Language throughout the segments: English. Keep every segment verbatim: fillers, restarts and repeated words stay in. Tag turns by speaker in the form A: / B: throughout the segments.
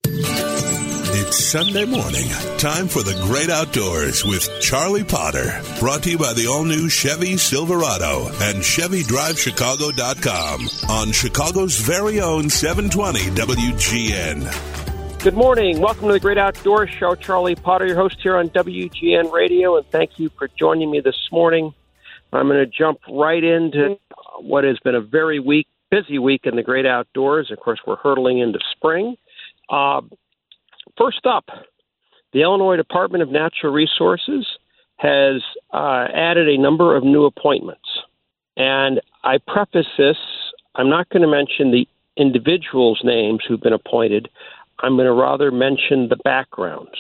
A: It's Sunday morning. Time for the great outdoors with Charlie Potter. Brought to you by the all-new Chevy Silverado and Chevy Drive Chicago dot com on Chicago's very own seven twenty W G N.
B: Good morning. Welcome to the Great Outdoors Show. Charlie Potter, your host here on W G N Radio, and thank you for joining me this morning. I'm going to jump right into what has been a very week, busy week in the great outdoors. Of course, we're hurtling into spring. Uh, first up, the Illinois Department of Natural Resources has uh, added a number of new appointments. And I preface this, I'm not going to mention the individuals' names who've been appointed. I'm going to rather mention the backgrounds.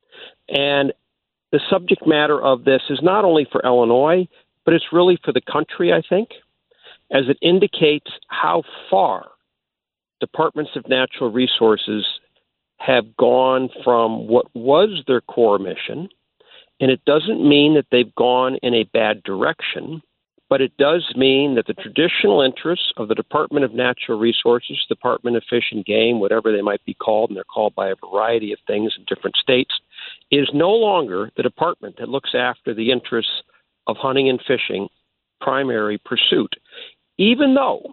B: And the subject matter of this is not only for Illinois, but it's really for the country, I think, as it indicates how far departments of natural resources have gone from what was their core mission. And it doesn't mean that they've gone in a bad direction, but it does mean that the traditional interests of the Department of Natural Resources, Department of Fish and Game, whatever they might be called, and they're called by a variety of things in different states, is no longer the department that looks after the interests of hunting and fishing primary pursuit, even though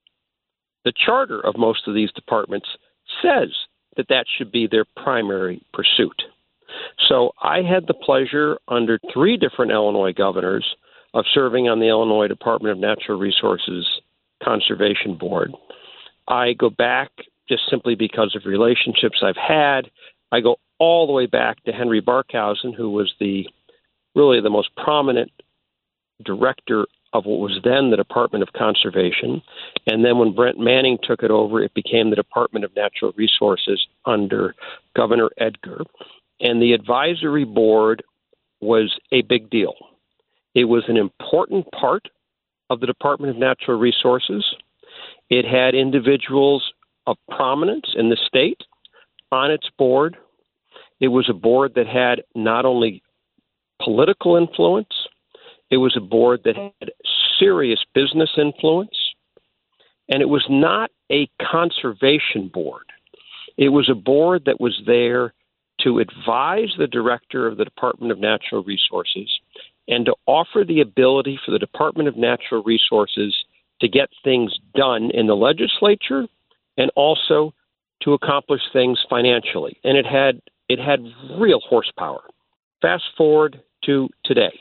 B: the charter of most of these departments says that that should be their primary pursuit. So I had the pleasure under three different Illinois governors of serving on the Illinois Department of Natural Resources Conservation Board. I go back just simply because of relationships I've had. I go all the way back to Henry Barkhausen, who was the really the most prominent director of what was then the Department of Conservation. And then when Brent Manning took it over, it became the Department of Natural Resources under Governor Edgar. And the advisory board was a big deal. It was an important part of the Department of Natural Resources. It had individuals of prominence in the state on its board. It was a board that had not only political influence, it was a board that had serious business influence, and it was not a conservation board. It was a board that was there to advise the director of the Department of Natural Resources and to offer the ability for the Department of Natural Resources to get things done in the legislature and also to accomplish things financially. And it had it had real horsepower. Fast forward to today.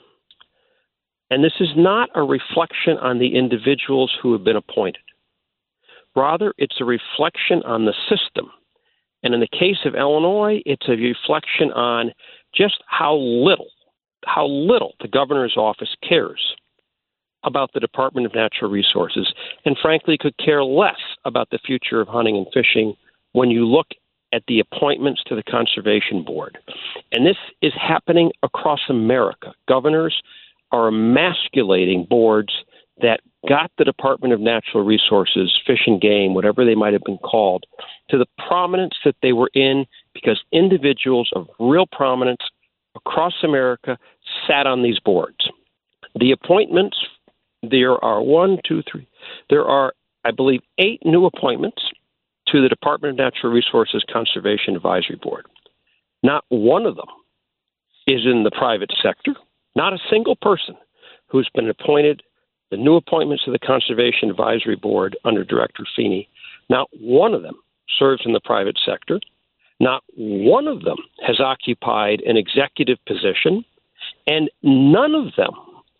B: And this is not a reflection on the individuals who have been appointed. Rather, it's a reflection on the system. And in the case of Illinois, it's a reflection on just how little, how little the governor's office cares about the Department of Natural Resources, and frankly could care less about the future of hunting and fishing when you look at the appointments to the Conservation Board. And this is happening across America. Governors are emasculating boards that got the Department of Natural Resources, Fish and Game, whatever they might have been called, to the prominence that they were in because individuals of real prominence across America sat on these boards. The appointments, there are one, two, three, there are, I believe, eight new appointments to the Department of Natural Resources Conservation Advisory Board. Not one of them is in the private sector. Not a single person who's been appointed, the new appointments to the Conservation Advisory Board under Director Feeney, not one of them serves in the private sector. Not one of them has occupied an executive position, and none of them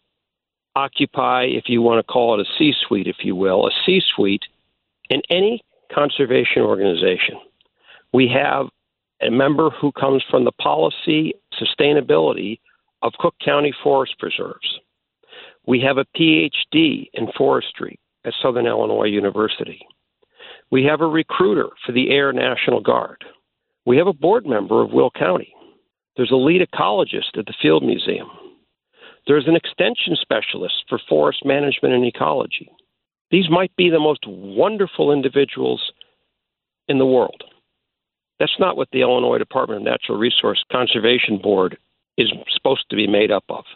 B: occupy, if you want to call it a C-suite, if you will, a C-suite in any conservation organization. We have a member who comes from the policy sustainability of Cook County Forest Preserves. We have a P H D in forestry at Southern Illinois University. We have a recruiter for the Air National Guard. We have a board member of Will County. There's a lead ecologist at the Field Museum. There's an extension specialist for forest management and ecology. These might be the most wonderful individuals in the world. That's not what the Illinois Department of Natural Resource Conservation Board is supposed to be made up of.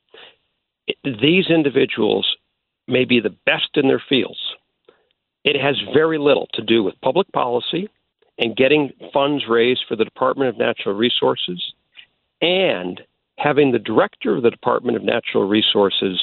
B: These individuals may be the best in their fields. It has very little to do with public policy. and getting funds raised for the Department of Natural Resources, and having the director of the Department of Natural Resources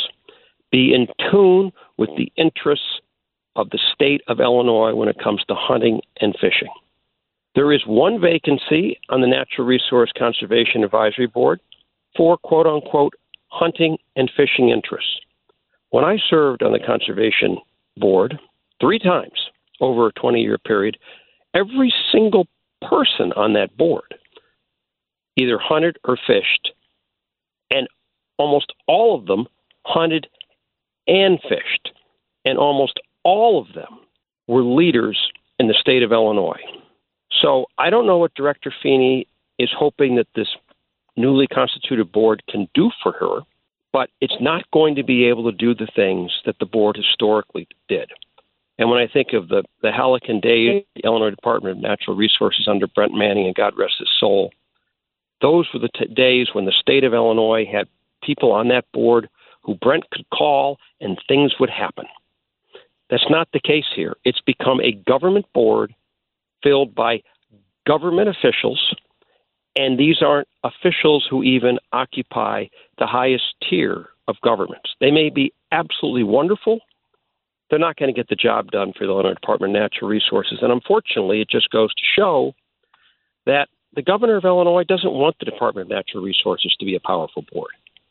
B: be in tune with the interests of the state of Illinois when it comes to hunting and fishing. There is one vacancy on the Natural Resource Conservation Advisory Board for quote-unquote hunting and fishing interests. When I served on the Conservation Board three times over a twenty-year period, every single person on that board either hunted or fished, and almost all of them hunted and fished, and almost all of them were leaders in the state of Illinois. So I don't know what Director Feeney is hoping that this newly constituted board can do for her, but it's not going to be able to do the things that the board historically did. And when I think of the, the Halligan days, the Illinois Department of Natural Resources under Brent Manning, and God rest his soul, those were the t- days when the state of Illinois had people on that board who Brent could call and things would happen. That's not the case here. It's become a government board filled by government officials, and these aren't officials who even occupy the highest tier of governments. They may be absolutely wonderful. They're not going to get the job done for the Illinois Department of Natural Resources. And unfortunately, it just goes to show that the governor of Illinois doesn't want the Department of Natural Resources to be a powerful board.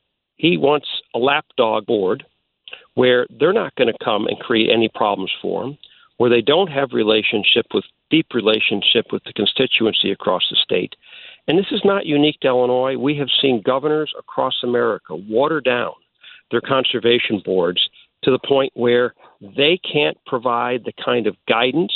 B: He wants a lapdog board where they're not going to come and create any problems for him, where they don't have relationship with deep relationship with the constituency across the state. And this is not unique to Illinois. We have seen governors across America water down their conservation boards to the point where they can't provide the kind of guidance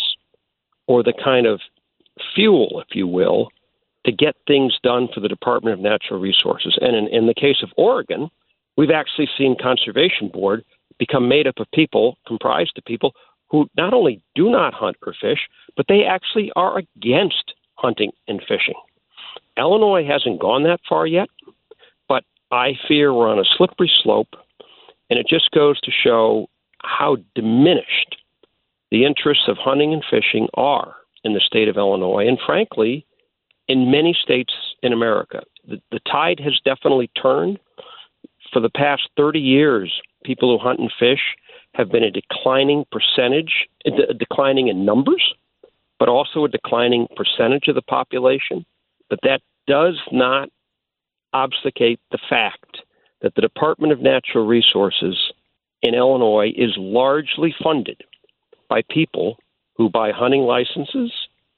B: or the kind of fuel, if you will, to get things done for the Department of Natural Resources. And in, in the case of Oregon, we've actually seen Conservation Board become made up of people, comprised of people who not only do not hunt or fish, but they actually are against hunting and fishing. Illinois hasn't gone that far yet, but I fear we're on a slippery slope, and it just goes to show how diminished the interests of hunting and fishing are in the state of Illinois, and frankly, in many states in America. The, the tide has definitely turned. For the past thirty years, people who hunt and fish have been a declining percentage, a declining in numbers, but also a declining percentage of the population. But that does not obfuscate the fact that the Department of Natural Resources in Illinois is largely funded by people who buy hunting licenses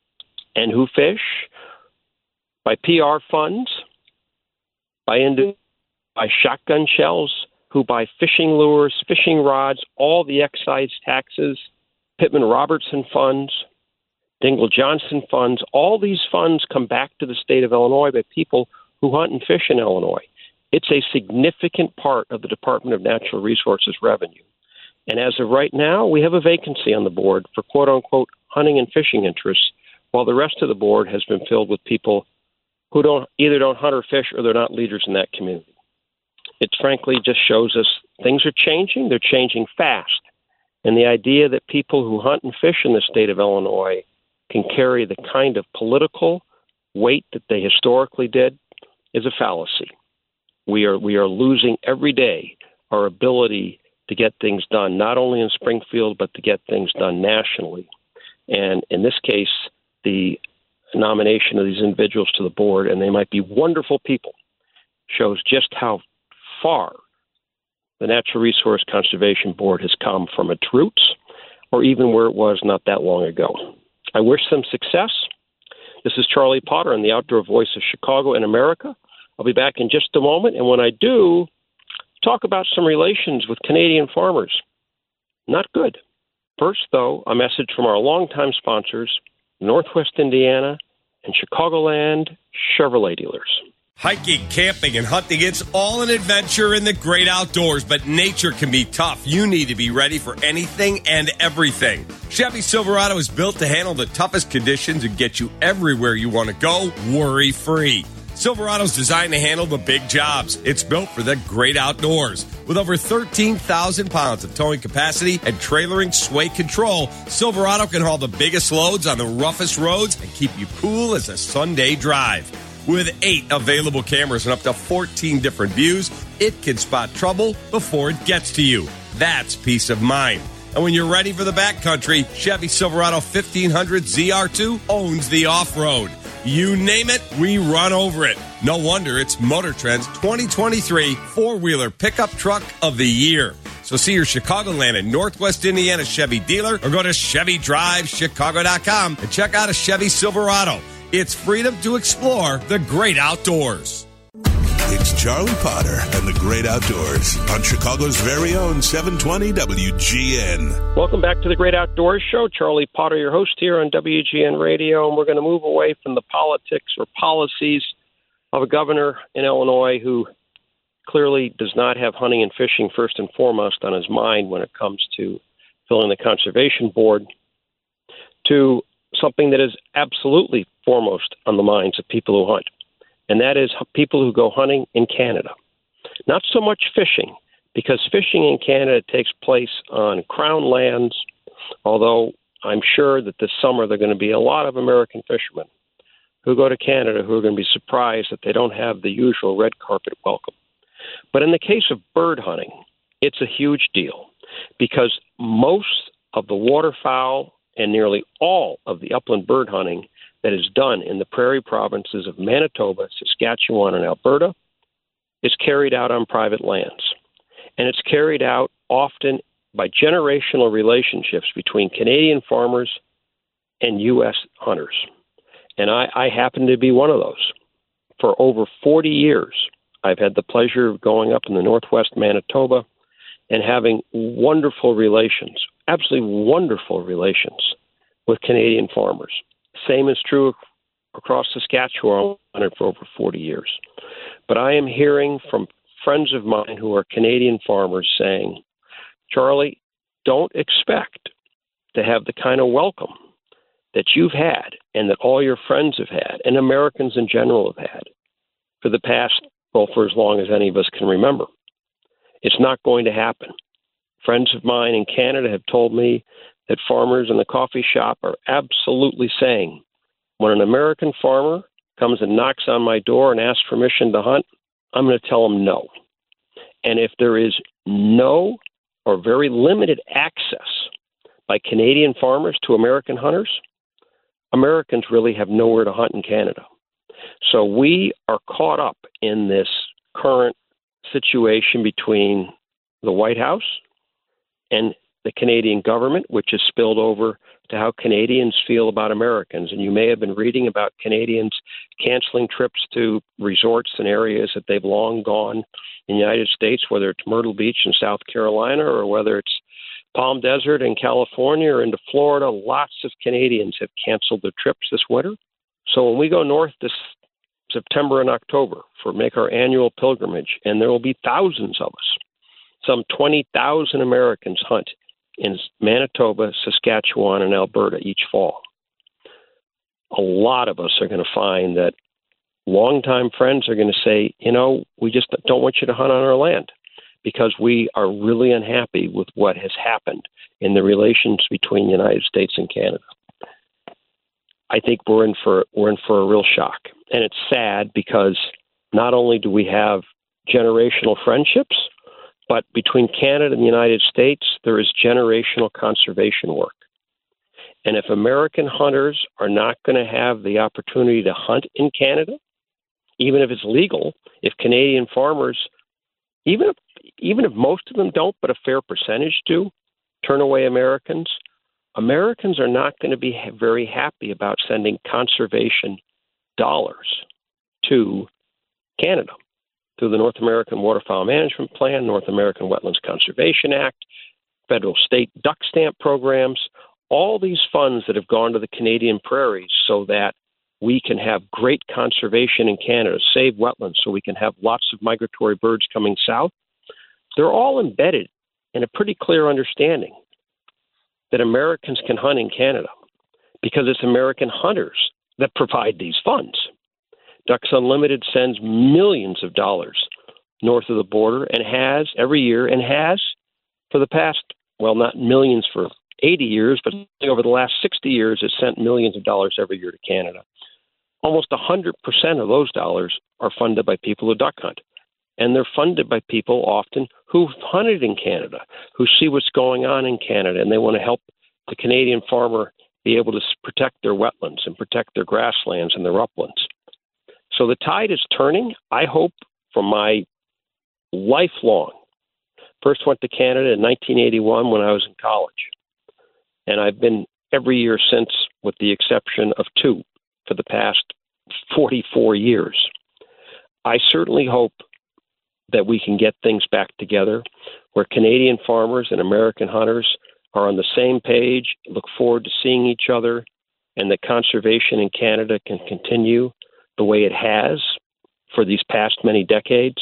B: and who fish, by P R funds, by, ind- by shotgun shells, who buy fishing lures, fishing rods, all the excise taxes, Pittman-Robertson funds, Dingell-Johnson funds. All these funds come back to the state of Illinois by people who hunt and fish in Illinois. It's a significant part of the Department of Natural Resources revenue. And as of right now, we have a vacancy on the board for quote-unquote hunting and fishing interests, while the rest of the board has been filled with people who don't either don't hunt or fish, or they're not leaders in that community. It frankly just shows us things are changing. They're changing fast. And the idea that people who hunt and fish in the state of Illinois can carry the kind of political weight that they historically did is a fallacy. We are we are losing every day our ability to get things done, not only in Springfield, but to get things done nationally. And in this case, the nomination of these individuals to the board, and they might be wonderful people, shows just how far the Natural Resource Conservation Board has come from its roots, or even where it was not that long ago. I wish them success. This is Charlie Potter on the Outdoor Voice of Chicago and America. I'll be back in just a moment, and when I do, talk about some relations with Canadian farmers. Not good. First, though, a message from our longtime sponsors, Northwest Indiana and Chicagoland Chevrolet dealers.
C: Hiking, camping, and hunting, it's all an adventure in the great outdoors, but nature can be tough. You need to be ready for anything and everything. Chevy Silverado is built to handle the toughest conditions and get you everywhere you want to go, worry-free. Silverado's designed to handle the big jobs. It's built for the great outdoors. With over thirteen thousand pounds of towing capacity and trailering sway control, Silverado can haul the biggest loads on the roughest roads and keep you cool as a Sunday drive. With eight available cameras and up to fourteen different views, it can spot trouble before it gets to you. That's peace of mind. And when you're ready for the backcountry, Chevy Silverado fifteen hundred Z R two owns the off-road. You name it, we run over it. No wonder it's Motor Trend's twenty twenty-three four-wheeler pickup truck of the year. So see your Chicagoland and Northwest Indiana Chevy dealer or go to Chevy Drive Chicago dot com and check out a Chevy Silverado. It's freedom to explore the great outdoors.
A: It's Charlie Potter and the Great Outdoors on Chicago's very own seven twenty W G N.
B: Welcome back to the Great Outdoors Show. Charlie Potter, your host here on W G N Radio, and we're going to move away from the politics or policies of a governor in Illinois who clearly does not have hunting and fishing first and foremost on his mind when it comes to filling the Conservation Board, to something that is absolutely foremost on the minds of people who hunt, and that is people who go hunting in Canada. Not so much fishing, because fishing in Canada takes place on Crown lands, although I'm sure that this summer there are going to be a lot of American fishermen who go to Canada who are going to be surprised that they don't have the usual red carpet welcome. But in the case of bird hunting, it's a huge deal, because most of the waterfowl and nearly all of the upland bird hunting that is done in the prairie provinces of Manitoba, Saskatchewan, and Alberta is carried out on private lands. And it's carried out often by generational relationships between Canadian farmers and U S hunters. And I, I happen to be one of those. For over forty years, I've had the pleasure of going up in the northwest Manitoba and having wonderful relations, absolutely wonderful relations with Canadian farmers. Same is true across Saskatchewan for over forty years. But I am hearing from friends of mine who are Canadian farmers saying, Charlie, don't expect to have the kind of welcome that you've had and that all your friends have had and Americans in general have had for the past, well, for as long as any of us can remember. It's not going to happen. Friends of mine in Canada have told me that farmers in the coffee shop are absolutely saying, when an American farmer comes and knocks on my door and asks permission to hunt, I'm going to tell them no. And if there is no or very limited access by Canadian farmers to American hunters, Americans really have nowhere to hunt in Canada. So we are caught up in this current situation between the White House and the Canadian government, which has spilled over to how Canadians feel about Americans. And you may have been reading about Canadians canceling trips to resorts and areas that they've long gone in the United States, whether it's Myrtle Beach in South Carolina or whether it's Palm Desert in California or into Florida. Lots of Canadians have canceled their trips this winter. So when we go north this September and October for make our annual pilgrimage, and there will be thousands of us, some twenty thousand Americans hunt in Manitoba, Saskatchewan, and Alberta each fall. A lot of us are going to find that longtime friends are going to say, you know, we just don't want you to hunt on our land because we are really unhappy with what has happened in the relations between the United States and Canada. I think we're in for we're in for a real shock. And it's sad because not only do we have generational friendships, but between Canada and the United States, there is generational conservation work. And if American hunters are not going to have the opportunity to hunt in Canada, even if it's legal, if Canadian farmers, even if, even if most of them don't, but a fair percentage do, turn away Americans, Americans are not going to be very happy about sending conservation dollars to Canada through the North American Waterfowl Management Plan, North American Wetlands Conservation Act, federal state duck stamp programs, all these funds that have gone to the Canadian prairies so that we can have great conservation in Canada, save wetlands so we can have lots of migratory birds coming south. They're all embedded in a pretty clear understanding that Americans can hunt in Canada because it's American hunters that provide these funds. Ducks Unlimited sends millions of dollars north of the border and has every year and has for the past, well, not millions for eighty years, but over the last sixty years, it's sent millions of dollars every year to Canada. Almost one hundred percent of those dollars are funded by people who duck hunt. And they're funded by people often who've hunted in Canada, who see what's going on in Canada, and they want to help the Canadian farmer be able to protect their wetlands and protect their grasslands and their uplands. So the tide is turning. I hope from my lifelong, first went to Canada in nineteen eighty-one when I was in college. And I've been every year since, with the exception of two, for the past forty-four years. I certainly hope that we can get things back together where Canadian farmers and American hunters are on the same page, look forward to seeing each other, and that conservation in Canada can continue the way it has for these past many decades.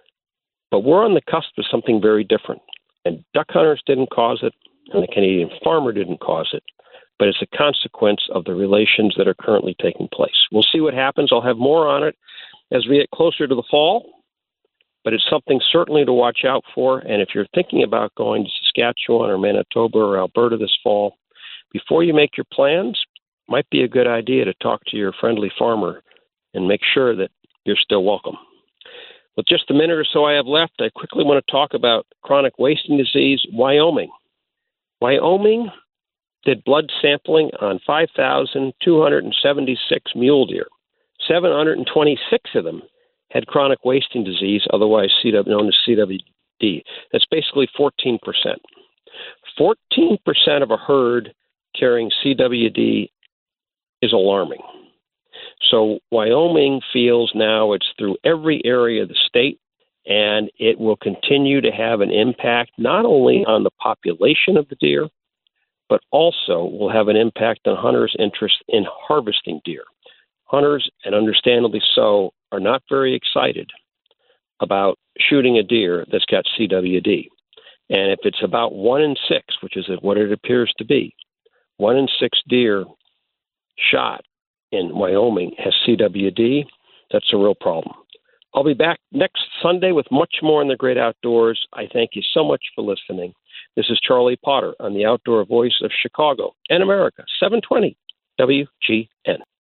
B: But we're on the cusp of something very different. And duck hunters didn't cause it, and the Canadian farmer didn't cause it. But it's a consequence of the relations that are currently taking place. We'll see what happens. I'll have more on it as we get closer to the fall. But it's something certainly to watch out for. And if you're thinking about going to Saskatchewan or Manitoba or Alberta this fall, before you make your plans, it might be a good idea to talk to your friendly farmer and make sure that you're still welcome. With just a minute or so I have left, I quickly want to talk about chronic wasting disease, Wyoming. Wyoming did blood sampling on five thousand two hundred seventy-six mule deer. seven hundred twenty-six of them had chronic wasting disease, otherwise C W, known as C W D. That's basically fourteen percent. fourteen percent of a herd carrying C W D is alarming. So Wyoming feels now it's through every area of the state, and it will continue to have an impact not only on the population of the deer, but also will have an impact on hunters' interest in harvesting deer. Hunters, and understandably so, are not very excited about shooting a deer that's got C W D. And if it's about one in six, which is what it appears to be, one in six deer shot in Wyoming has C W D, that's a real problem. I'll be back next Sunday with much more in the great outdoors. I thank you so much for listening. This is Charlie Potter on the Outdoor Voice of Chicago and America, seven twenty W G N.